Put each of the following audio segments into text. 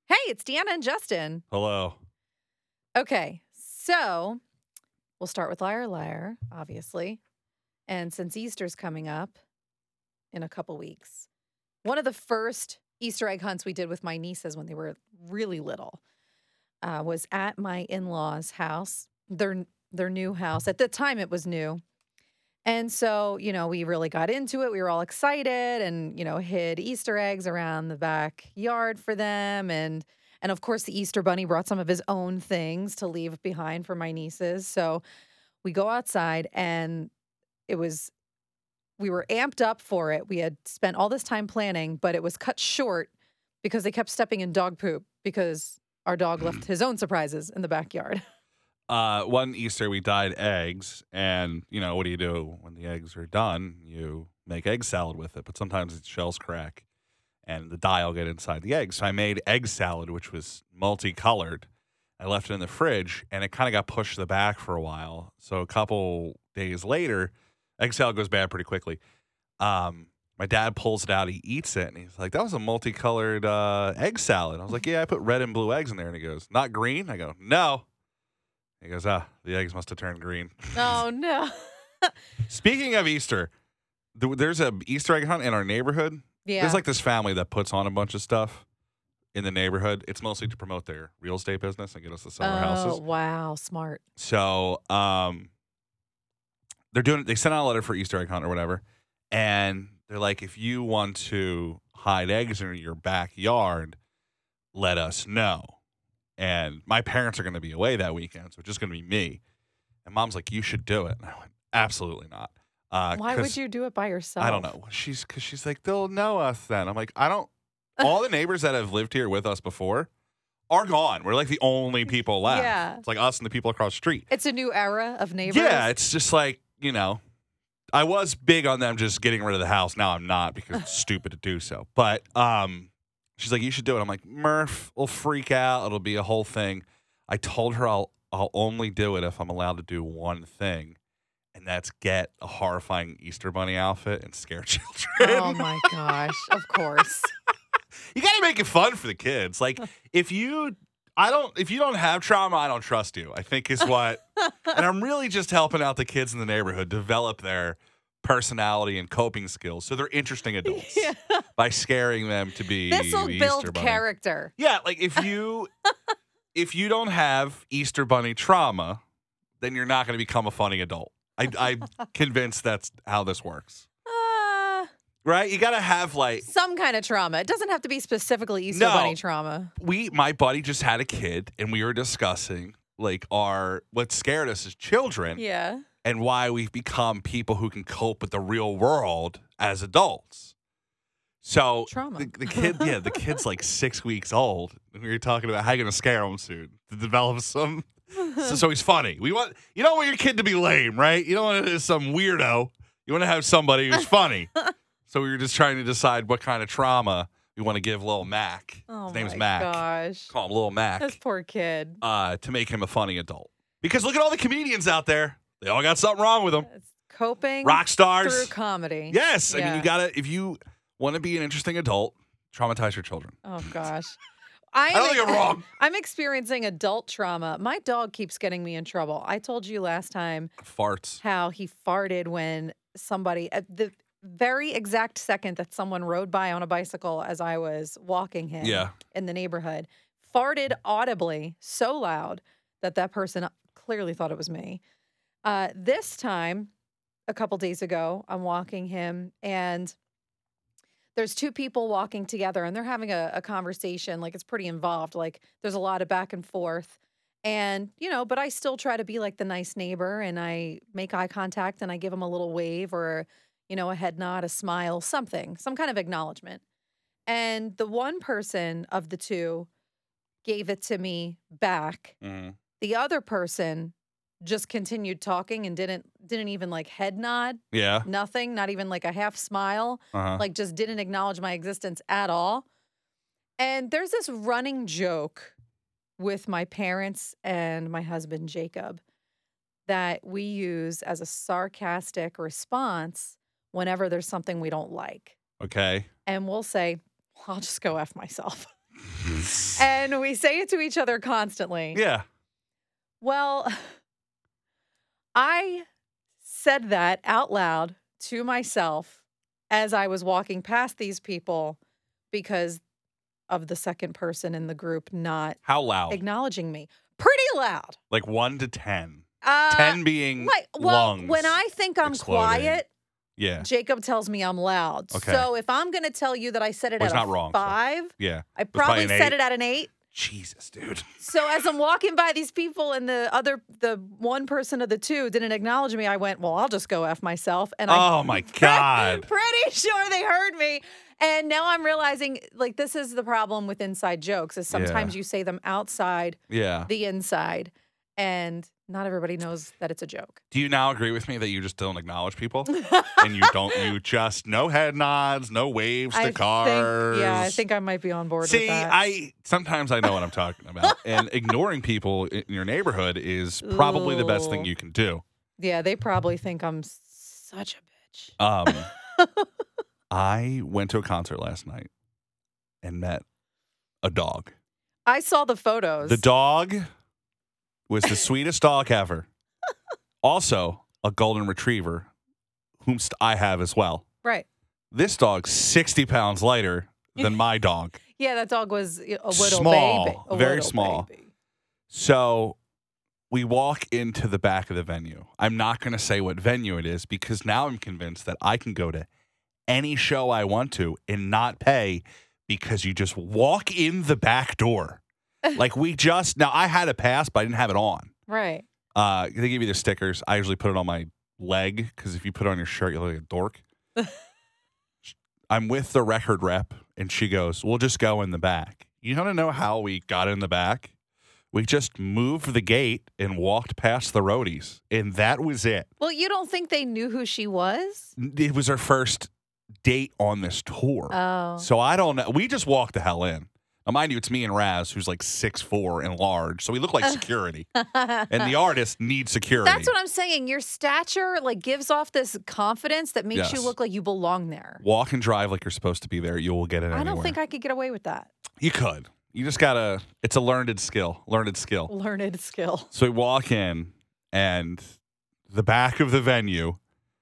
Hey, it's Deanna and Justin. Hello. Okay, so we'll start with Liar Liar, obviously. And since Easter's coming up in a couple weeks, one of the first Easter egg hunts we did with my nieces when they were really little was at my in-laws' house, their new house. At the time, it was new. And so, we really got into it. We were all excited and, hid Easter eggs around the backyard for them. And of course, the Easter bunny brought some of his own things to leave behind for my nieces. So we go outside and it was, we were amped up for it. We had spent all this time planning, but it was cut short because they kept stepping in dog poop because our dog left his own surprises in the backyard. One Easter we dyed eggs, and what do you do when the eggs are done? You make egg salad with it, but sometimes its shells crack, and the dye will get inside the egg. So I made egg salad, which was multicolored. I left it in the fridge, and it kind of got pushed to the back for a while. So a couple days later, egg salad goes bad pretty quickly. My dad pulls it out, he eats it, and he's like, "That was a multicolored egg salad." I was like, "Yeah, I put red and blue eggs in there." And he goes, "Not green?" I go, "No." He goes, the eggs must have turned green. Oh, no. Speaking of Easter, there's a Easter egg hunt in our neighborhood. Yeah. There's like this family that puts on a bunch of stuff in the neighborhood. It's mostly to promote their real estate business and get us to sell our houses. Oh, wow. Smart. So they sent out a letter for Easter egg hunt or whatever. And they're like, if you want to hide eggs in your backyard, let us know. And my parents are going to be away that weekend, so it's just going to be me. And Mom's like, "You should do it." And I went, "Absolutely not." Why would you do it by yourself? I don't know. Because she's like, "They'll know us then." I'm like, I don't. All the neighbors that have lived here with us before are gone. We're like the only people left. Yeah. It's like us and the people across the street. It's a new era of neighbors. Yeah, it's just like, I was big on them just getting rid of the house. Now I'm not because it's stupid to do so. But she's like, "You should do it." I'm like, "Murph will freak out. It'll be a whole thing." I told her I'll only do it if I'm allowed to do one thing, and that's get a horrifying Easter bunny outfit and scare children. Oh my gosh! Of course. You got to make it fun for the kids. Like if you don't have trauma, I don't trust you, I think is what. And I'm really just helping out the kids in the neighborhood develop their personality and coping skills so they're interesting adults by scaring them to be This will the build Easter bunny. character. Yeah, like if you don't have Easter bunny trauma, then you're not going to become a funny adult. I'm convinced that's how this works. Right? You got to have like some kind of trauma. It doesn't have to be specifically Easter bunny trauma. My buddy just had a kid, and we were discussing like what scared us as children. Yeah. And why we've become people who can cope with the real world as adults. So trauma. The kid, the kid's like 6 weeks old, and we were talking about how you're gonna scare him soon to develop some. So he's funny. You don't want your kid to be lame, right? You don't want to some weirdo. You want to have somebody who's funny. So we were just trying to decide what kind of trauma we want to give little Mac. His name's Mac. Gosh. Call him Little Mac. This poor kid. To make him a funny adult. Because look at all the comedians out there. They all got something wrong with them. It's coping rock stars through comedy. Yes. Yeah. I mean, if you want to be an interesting adult, traumatize your children. Oh, gosh. I don't think I'm wrong. I'm experiencing adult trauma. My dog keeps getting me in trouble. I told you last time. Farts. How he farted when somebody, at the very exact second that someone rode by on a bicycle as I was walking him in the neighborhood, farted audibly so loud that person clearly thought it was me. This time, a couple days ago, I'm walking him, and there's two people walking together, and they're having a conversation. Like, it's pretty involved. Like, there's a lot of back and forth. And, but I still try to be like the nice neighbor, and I make eye contact, and I give him a little wave or, a head nod, a smile, some kind of acknowledgement. And the one person of the two gave it to me back. Mm-hmm. The other person just continued talking and didn't even like head nod. Yeah. Nothing, not even like a half smile. Like just didn't acknowledge my existence at all. And there's this running joke with my parents and my husband, Jacob, that we use as a sarcastic response whenever there's something we don't like. Okay. And we'll say, I'll just go F myself. And we say it to each other constantly. Yeah. Well, I said that out loud to myself as I was walking past these people because of the second person in the group not How loud? acknowledging me. Pretty loud. Like 1 to 10. 10 10 being well, lungs. when I think I'm exploding. quiet, Yeah. Jacob tells me I'm loud. Okay. So if I'm going to tell you that I said it Well, at he's a not wrong, so- 5, Yeah. I probably probably an said 8. it at an 8. Jesus, dude. So as I'm walking by these people and the one person of the two didn't acknowledge me, I went, well, I'll just go F myself. And Oh, my God. pretty sure they heard me. And now I'm realizing, like, this is the problem with inside jokes is sometimes you say them outside Yeah. the inside, and not everybody knows that it's a joke. Do you now agree with me that you just don't acknowledge people? And you just no head nods, no waves to cars? I think I might be on board with See, that. sometimes I know what I'm talking about. And ignoring people in your neighborhood is probably the best thing Ooh. you can do. Yeah, they probably think I'm such a bitch. I went to a concert last night and met a dog. I saw the photos. The dog was the sweetest dog ever. Also, a golden retriever, whom I have as well. Right. This dog's 60 pounds lighter than my dog. Yeah, that dog was a little Small, baby. A very little small. baby. So we walk into the back of the venue. I'm not going to say what venue it is because now I'm convinced that I can go to any show I want to and not pay because you just walk in the back door. Like now I had a pass, but I didn't have it on. Right. They give you the stickers. I usually put it on my leg because if you put it on your shirt, you look like a dork. I'm with the record rep, and she goes, we'll just go in the back. You want to know how we got in the back? We just moved the gate and walked past the roadies, and that was it. Well, you don't think they knew who she was? It was our first date on this tour. Oh. So I don't know. We just walked the hell in. Now, mind you, it's me and Raz, who's like 6'4" and large, so we look like security. And the artist needs security. That's what I'm saying. Your stature like gives off this confidence that makes you Yes. look like you belong there. Walk and drive like you're supposed to be there. You will get it anywhere. I don't think I could get away with that. You could. You just gotta. It's a learned skill. Learned skill. Learned skill. So we walk in, and the back of the venue,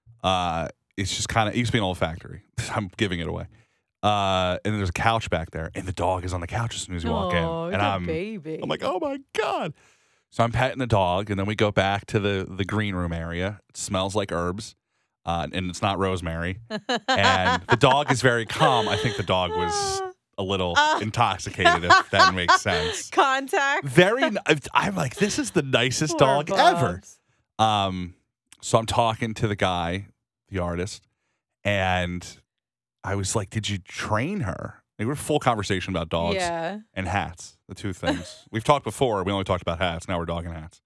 it's just kind of. It used to be an old factory. I'm giving it away. And there's a couch back there, and the dog is on the couch as soon as you walk in, and I'm baby. like, oh my God. So I'm petting the dog, and then we go back to the green room area. It smells like herbs, and it's not rosemary. And the dog is very calm. I think the dog was a little intoxicated, if that makes sense. Contact. I'm like, this is the nicest Poor dog Bubs. ever. So I'm talking to the guy, the artist, and I was like, did you train her? Like, we're full conversation about dogs Yeah. and hats, the two things. We've talked before. We only talked about hats. Now we're dog and hats.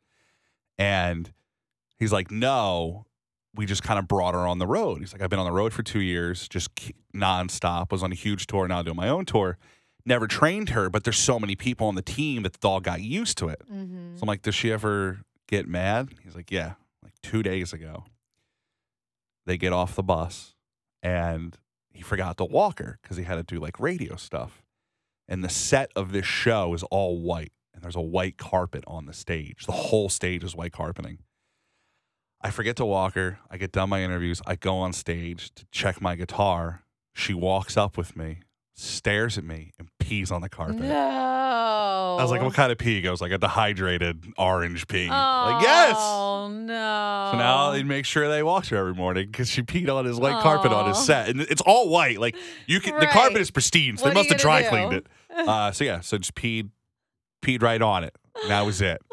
And he's like, no, we just kind of brought her on the road. He's like, I've been on the road for 2 years, just nonstop. Was on a huge tour, now doing my own tour. Never trained her, but there's so many people on the team that the dog got used to it. Mm-hmm. So I'm like, does she ever get mad? He's like, yeah. Like 2 days ago, they get off the bus, and he forgot to walk her because he had to do like radio stuff. And the set of this show is all white, and there's a white carpet on the stage. The whole stage is white carpeting. I forget to walk her. I get done my interviews. I go on stage to check my guitar. She walks up with me, stares at me, and pees on the carpet. No. I was like, what kind of pee? He goes, like a dehydrated orange pee. Oh, Like, yes. no. So now they make sure they wash her every morning because she peed on his white carpet on his set, and it's all white. Like you can, the Right. carpet is pristine, so What they are must you have dry gonna cleaned do? it. So just peed right on it. And that was it.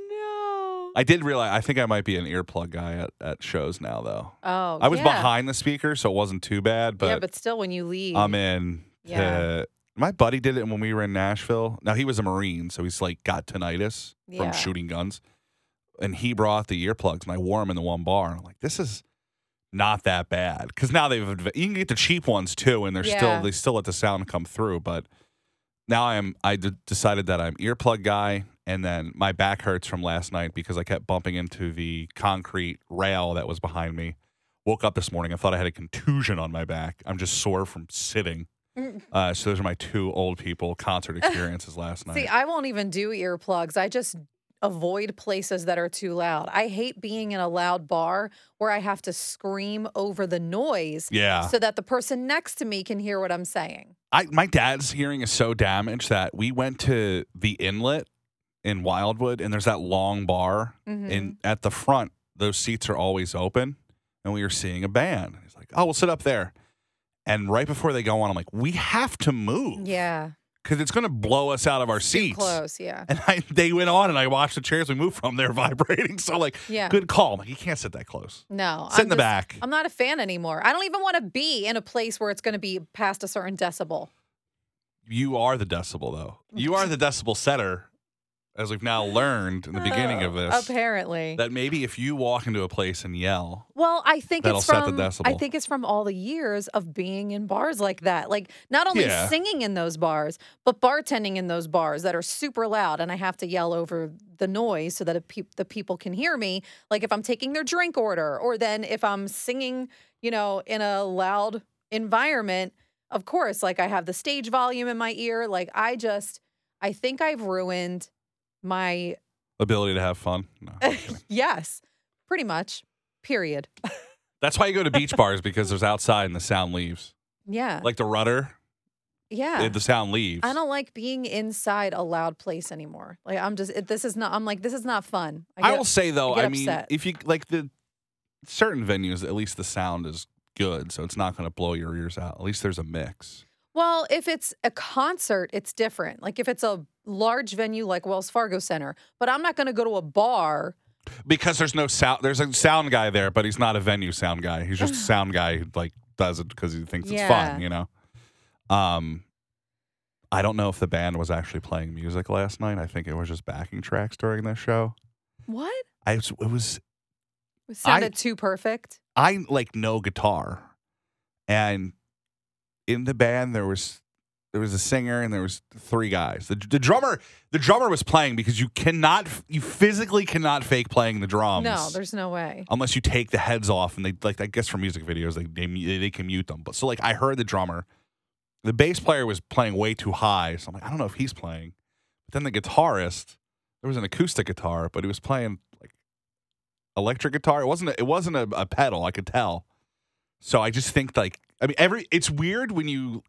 Oh, I did realize. I think I might be an earplug guy at shows now, though. no. Oh, I was yeah. behind the speaker, so it wasn't too bad. Yeah, But but still, when you leave. I'm in. Yeah. My buddy did it when we were in Nashville. Now he was a Marine, so he's like got tinnitus Yeah. from shooting guns. And he brought the earplugs, and I wore them in the one bar. And I'm like, this is not that bad because now you can get the cheap ones too, and they still let the sound come through. But now I decided that I'm earplug guy, and then my back hurts from last night because I kept bumping into the concrete rail that was behind me. Woke up this morning, I thought I had a contusion on my back. I'm just sore from sitting. So those are my two old people concert experiences last night. See, I won't even do earplugs. I just avoid places that are too loud. I hate being in a loud bar where I have to scream over the noise Yeah. so that the person next to me can hear what I'm saying. My dad's hearing is so damaged that we went to the Inlet in Wildwood, and there's that long bar, and at the front, those seats are always open, and we were seeing a band. He's like, "Oh, we'll sit up there." And right before they go on, I'm like, "We have to move." Yeah. Because it's going to blow us out of our Too seats. close, yeah. And they went on, and I watched the chairs we moved from. They're vibrating. So, like, Yeah. good call. I'm like, you can't sit that close. No. Sit in the back. I'm not a fan anymore. I don't even want to be in a place where it's going to be past a certain decibel. You are the decibel, though. You are the decibel setter, as we've now learned in the beginning of this. Apparently. That maybe if you walk into a place and yell, Well, I think that'll it's set from the decibel. I think it's from all the years of being in bars like that. Like not only Yeah. singing in those bars, but bartending in those bars that are super loud and I have to yell over the noise so that the people can hear me. Like if I'm taking their drink order or then if I'm singing, in a loud environment, of course, like I have the stage volume in my ear. Like I think I've ruined my ability to have fun. No, I'm kidding. yes, pretty much. Period. That's why you go to beach bars, because there's outside and the sound leaves. Yeah. Like the Rudder, Yeah. the sound leaves. I don't like being inside a loud place anymore. Like this is not fun. I will say though, I get I mean, upset. if you like the certain venues, at least the sound is good, so it's not going to blow your ears out. At least there's a mix. Well, if it's a concert, it's different. Like if it's a large venue like Wells Fargo Center, but I'm not going to go to a bar. Because there's no sound. There's a sound guy there, but he's not a venue sound guy. He's just a sound guy who like does it because he thinks it's fun. I don't know if the band was actually playing music last night. I think it was just backing tracks during the show. What? It Sounded too perfect. I like no guitar, and in the band there was a singer and there was three guys. The drummer was playing because you physically cannot fake playing the drums. No, there's no way. Unless you take the heads off, and they like, I guess for music videos they can mute them. But so like I heard the drummer, the bass player was playing way too high, so I'm like, I don't know if he's playing. But then the guitarist, there was an acoustic guitar, but he was playing like electric guitar. It wasn't a pedal, I could tell. So I just think like, I mean, it's weird when you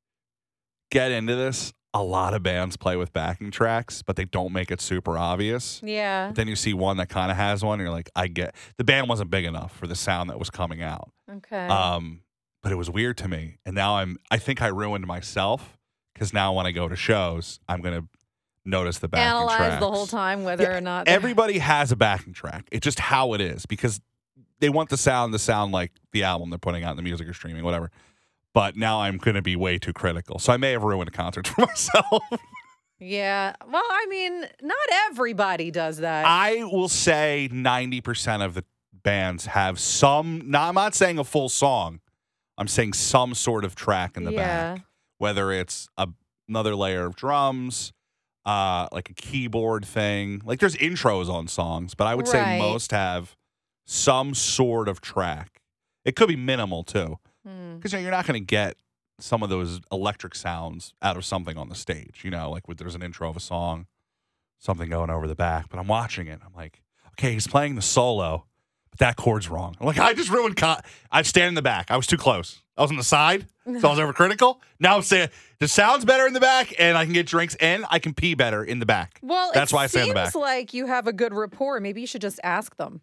get into this. A lot of bands play with backing tracks, but they don't make it super obvious. Yeah. But then you see one that kind of has one, and you're like, the band wasn't big enough for the sound that was coming out. Okay. But it was weird to me. And now I think I ruined myself, because now when I go to shows, I'm going to notice the backing Analyze tracks. the whole time whether or not Everybody has a backing track. It's just how it is, because they want the sound to sound like the album they're putting out in the music or streaming, whatever. But now I'm going to be way too critical. So I may have ruined a concert for myself. Yeah. Well, I mean, not everybody does that. I will say 90% of the bands have some, I'm not saying a full song. I'm saying some sort of track in the back. Whether it's another layer of drums, like a keyboard thing. Like there's intros on songs, but I would say most have some sort of track. It could be minimal too. Because you're not going to get some of those electric sounds out of something on the stage. Like there's an intro of a song, something going over the back. But I'm watching it. I'm like, okay, he's playing the solo, but that chord's wrong. I'm like, I just ruined. I stand in the back. I was too close. I was on the side, so I was overcritical. Now I'm saying the sound's better in the back, and I can get drinks, and I can pee better in the back. Well, that's why I stand in the back. It seems like you have a good rapport. Maybe you should just ask them.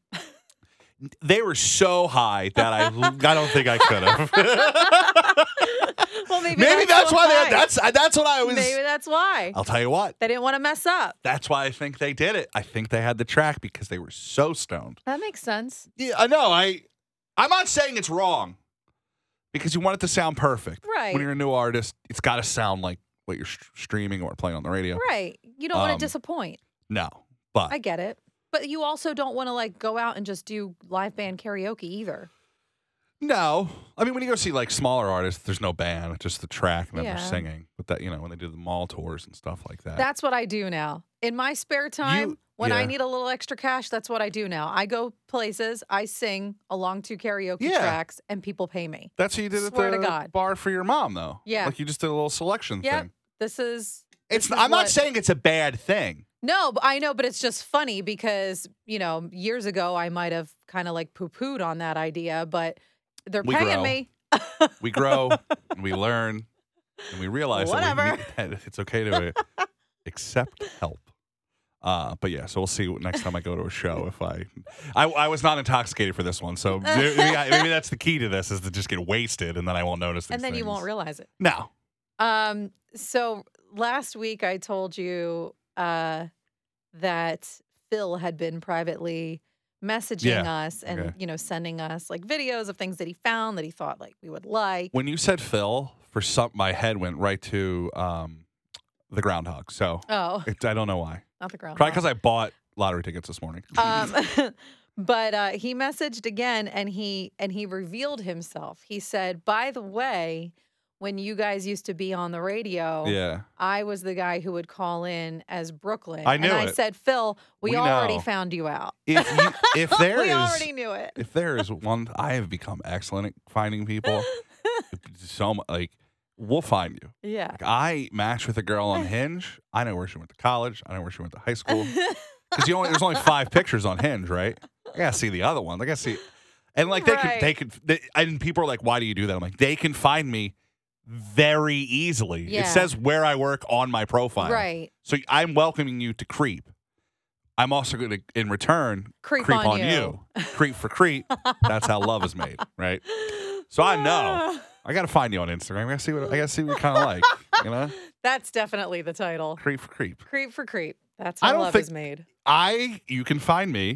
They were so high that I don't think I could have. Well, maybe that's why that's what I was. Maybe that's why. I'll tell you what. They didn't want to mess up. That's why I think they did it. I think they had the track because they were so stoned. That makes sense. Yeah, I know. I'm not saying it's wrong, because you want it to sound perfect. Right. When you're a new artist, it's got to sound like what you're streaming or playing on the radio. Right. You don't want to disappoint. No, but I get it. But you also don't want to like go out and just do live band karaoke either. no. I mean, when you go see like smaller artists, there's no band, it's just the track and then Yeah. they're singing. But that, when they do the mall tours and stuff like that. That's what I do now. In my spare time, when I yeah. need a little extra cash, that's what I do now. I go places, I sing along to karaoke Yeah. tracks, and people pay me. That's what you did Swear at to the God. bar for your mom, though. Yeah. Like you just did a little selection Yep. thing. This is I'm not what- saying it's a bad thing. No, I know, but it's just funny because, years ago I might have kind of like poo-pooed on that idea, but they're We paying grow. me. We grow and we learn and we realize Whatever. that it's okay to accept help. But yeah, so we'll see next time I go to a show if I was not intoxicated for this one, so maybe that's the key to this is to just get wasted and then I won't notice these And then you things. won't realize it. No. So last week I told you that Phil had been privately messaging us and, okay. Sending us like videos of things that he found that he thought like we would like. When you said Phil, my head went right to the groundhog. So Oh, I don't know why. not the ground. Probably because I bought lottery tickets this morning. But he messaged again and he revealed himself. He said, by the way, when you guys used to be on the radio, Yeah. I was the guy who would call in as Brooklyn. I knew and I it. said, Phil, we We already know. found you out. If there We is already knew it. if there is one, I have become excellent at finding people. We'll find you. Yeah. Like, I matched with a girl on Hinge. I know where she went to college. I know where she went to high school. Because there's only 5 pictures on Hinge, right? I gotta see the other one. I gotta see, and like and people are like, why do you do that? I'm like, they can find me very easily. Yeah. It says where I work on my profile, Right. So I'm welcoming you to creep. I'm also going to, in return, Creep on you. Creep for creep. That's how love is made, right? So I know. I got to find you on Instagram. I got to see what you kind of like, you know? That's definitely the title. Creep for creep. Creep for creep. That's I how don't love think- is made. You can find me.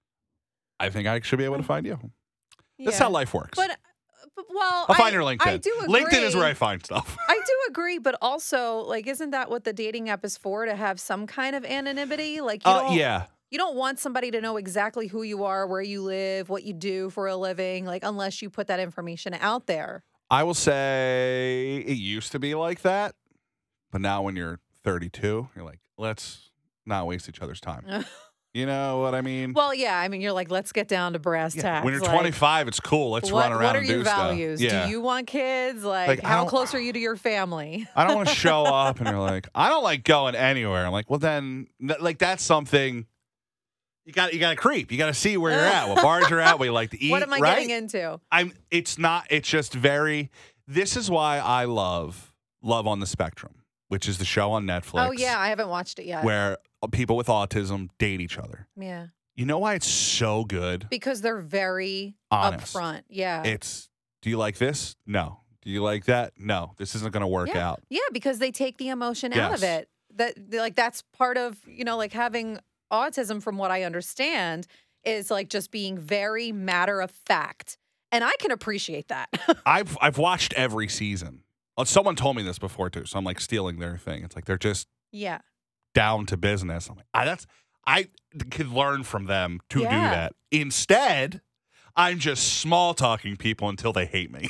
I think I should be able to find you. That's how life works. But well, I'll find your LinkedIn. I do agree. LinkedIn is where I find stuff. I do agree, but also, like, isn't that what the dating app is for? To have some kind of anonymity? Like, Yeah. you don't want somebody to know exactly who you are, where you live, what you do for a living, like, unless you put that information out there. I will say it used to be like that, but now when you're 32, you're like, let's not waste each other's time. You know what I mean? Well, yeah. I mean, you're like, let's get down to brass Yeah, tacks. when you're like, 25, it's cool. Let's run around What are and your do values? stuff. Yeah. Do you want kids? Like Like, I how don't- close are you to your family? I don't want to show up and you're like, I don't like going anywhere. I'm like, well, then, like, that's something you got to creep. You got to see where you're at, what bars you're at, what you like to eat. What am I right? getting into? It's just very, this is why I love on the Spectrum, which is the show on Netflix. Oh, yeah. I haven't watched it yet. Where people with autism date each other. Yeah. You know why it's so good? Because they're very Honest. upfront. Yeah. Do you like this? No. Do you like that? No. This isn't going to work yeah. out. Yeah, because they take the emotion out of Yes. it. That's part of, like having autism, from what I understand, is like just being very matter of fact. And I can appreciate that. I've watched every season. Someone told me this before too, so I'm like stealing their thing. It's like they're just Yeah. down to business. I'm like, I could learn from them to do Yeah. that. Instead, I'm just small talking people until they hate me.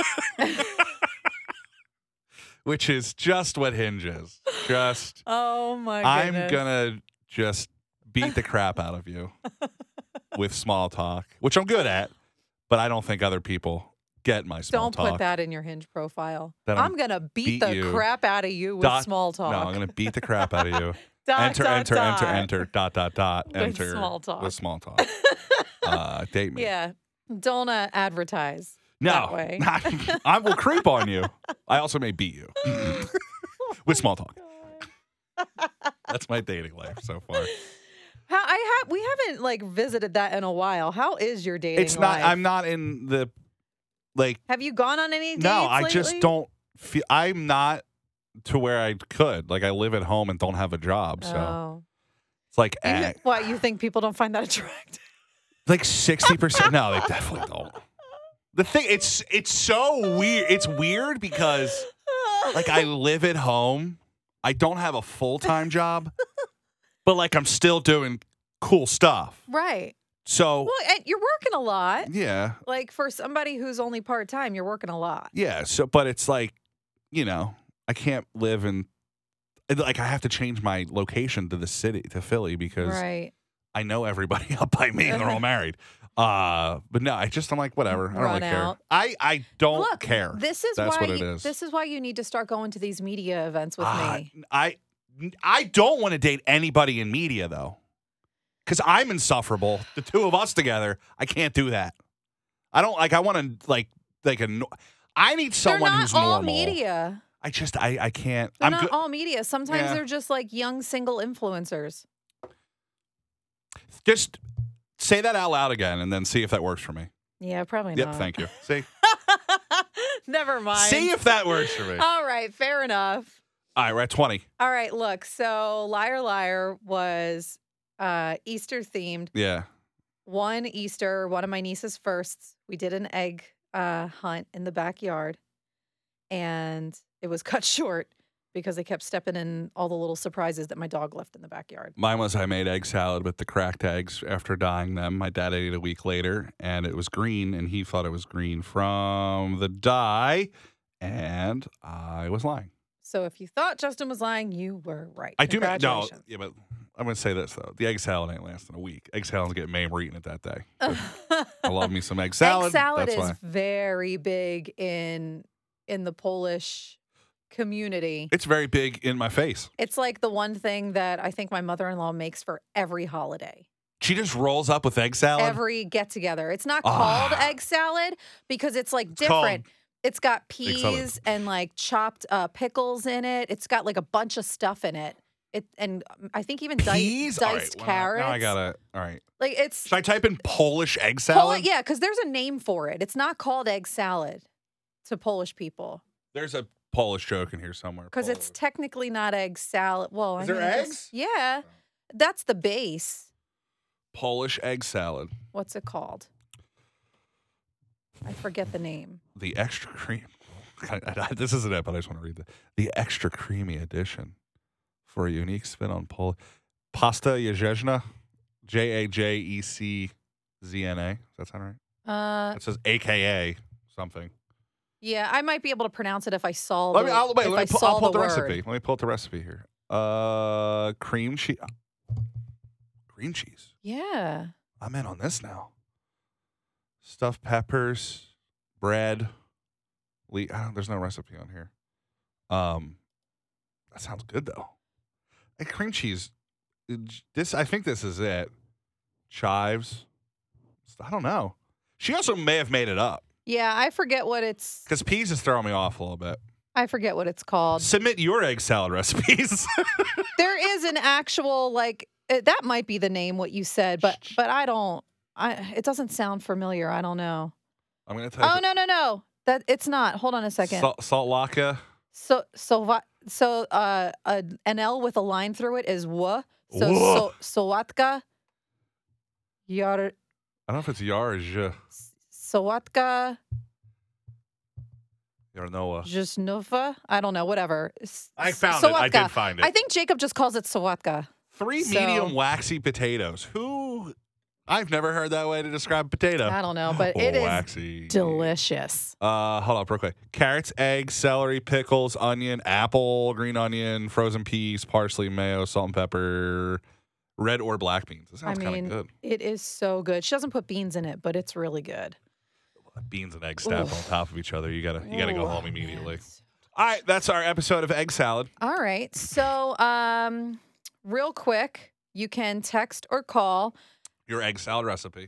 Which is just what Hinge is. Just Oh my I'm goodness. gonna just beat the crap out of you with small talk, which I'm good at, but I don't think other people get my small Don't talk. put that in your Hinge profile. Then I'm going to beat the you. crap out of you with Dot- small talk. No, I'm gonna beat the crap out of you. Dot, enter, dot. With enter small talk. with small talk. Date me. Yeah. Don't advertise No, that way. I will creep on you. I also may beat you with small talk. That's my dating life so far. We haven't like visited that in a while. How is your dating It's not. life? I'm not in the like. Have you gone on any dates No, I just lately? don't feel. I'm not to where I could. Like I live at home and don't have a job, so Oh. it's like What, you think people don't find that attractive? like 60%. No, they definitely don't. The thing, it's so weird. It's weird because like I live at home. I don't have a full-time job, but like I'm still doing cool stuff. Right. So Well, and you're working a lot. yeah, Like for somebody who's only part-time, you're working a lot. yeah. So, but it's like, I can't live in. like I have to change my location to the city to Philly because Right. I know everybody up by me and they're all married. But no, I'm like, whatever. I don't Run really care. out. I don't Look, care. This is That's why what it is. This is why you need to start going to these media events with me. I don't want to date anybody in media though, because I'm insufferable. The two of us together, I can't do that. I don't like. I want to I need someone They're not who's all normal. media. I can't. They're I'm not good. all media. Sometimes Yeah. they're just like young single influencers. Just say that out loud again and then see if that works for me. Yeah, probably Yep, not. thank you. See? Never mind. See if that works for me. All right, fair enough. All right, we're at 20. All right, look. So Liar Liar was Easter themed. Yeah. One Easter, one of my niece's firsts, we did an egg hunt in the backyard, and it was cut short because they kept stepping in all the little surprises that my dog left in the backyard. Mine was I made egg salad with the cracked eggs after dyeing them. My dad ate it a week later, and it was green, and he thought it was green from the dye, and I was lying. So if you thought Justin was lying, you were right. I do no, Congratulations. yeah, but I'm gonna say this though: the egg salad ain't lasting a week. Egg salad's getting made. We're eating it that day. I love me some egg salad. Egg salad That's is why. very big in the Polish community. It's very big in my face. It's like the one thing that I think my mother-in-law makes for every holiday. She just rolls up with egg salad. Every get together. It's not called egg salad because it's like different. It's got Egg salad. peas and like chopped pickles in it. It's got like a bunch of stuff in it. And I think even Peas? All right, diced well, carrots. now I gotta. All right. Like it's Should I type in Polish egg salad? yeah, because there's a name for it. It's not called egg salad to Polish people There's a Polish joke in here somewhere. because it's technically not egg salad. Well, Is I there mean, eggs? Yeah, that's the base. Polish egg salad. What's it called? I forget the name. The extra cream. This isn't it, but I just want to read the extra creamy edition for a unique spin on Polish. Pasta Jajeczna. Jajeczna. Does that sound right? It says AKA something. Yeah, I might be able to pronounce it if I saw Let me, the, I'll, wait, if let I me pull, saw I'll pull the the word. recipe. Let me pull up the recipe here. Cream cheese. Green cheese. Yeah. I'm in on this now. Stuffed peppers, bread. There's no recipe on here. That sounds good though. And cream cheese. I think this is it. Chives. I don't know. She also may have made it up Yeah, I forget what it's because peas is throwing me off a little bit. called. Submit your egg salad recipes. There is an actual that might be the name what you said, but it doesn't sound familiar. I don't know. I'm gonna type. Oh no. That it's not. Hold on a second. Salt laka. An L with a line through it is wa. Whoa. Sałatka. Yar I don't know if it's yar or zh. Sałatka Yarnoa. Jusnova. I don't know. Whatever. I found it. I did find it. I think Jacob just calls it Sałatka. 3 So- medium waxy potatoes. I've never heard that way to describe a potato. I don't know, but it is waxy. delicious. Hold up real quick. Carrots, eggs, celery, pickles, onion, apple, green onion, frozen peas, parsley, mayo, salt and pepper, red or black beans. That sounds kind of good. It is so good. She doesn't put beans in it, but it's really good. Beans and eggs stacked on top of each other. You gotta go Ooh, home immediately. man. All right, that's our episode of Egg Salad. All right. So, real quick, you can text or call Your egg salad recipe.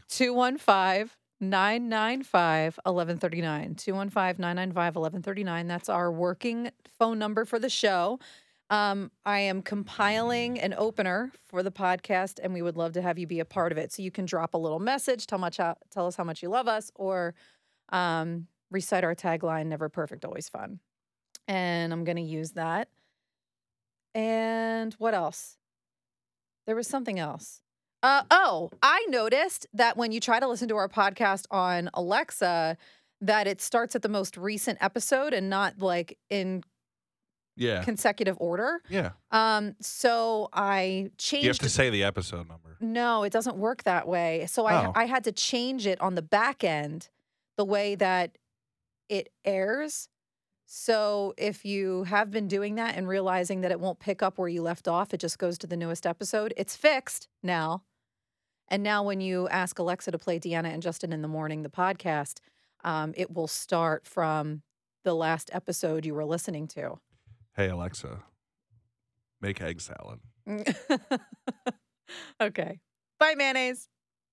215-995-1139. 215-995-1139. That's our working phone number for the show. I am compiling an opener for the podcast, and we would love to have you be a part of it. So you can drop a little message, tell us how much you love us, or recite our tagline, never perfect, always fun. And I'm going to use that. And what else? There was something else. I noticed that when you try to listen to our podcast on Alexa, that it starts at the most recent episode and not like in consecutive order. Yeah. So I changed. You have to say the episode number. No, it doesn't work that way. So I had to change it on the back end, the way that it airs. So if you have been doing that and realizing that it won't pick up where you left off, it just goes to the newest episode. It's fixed now. And now when you ask Alexa to play Deanna and Justin in the Morning, the podcast, it will start from the last episode you were listening to. Hey, Alexa, make egg salad. Okay. Bye, mayonnaise.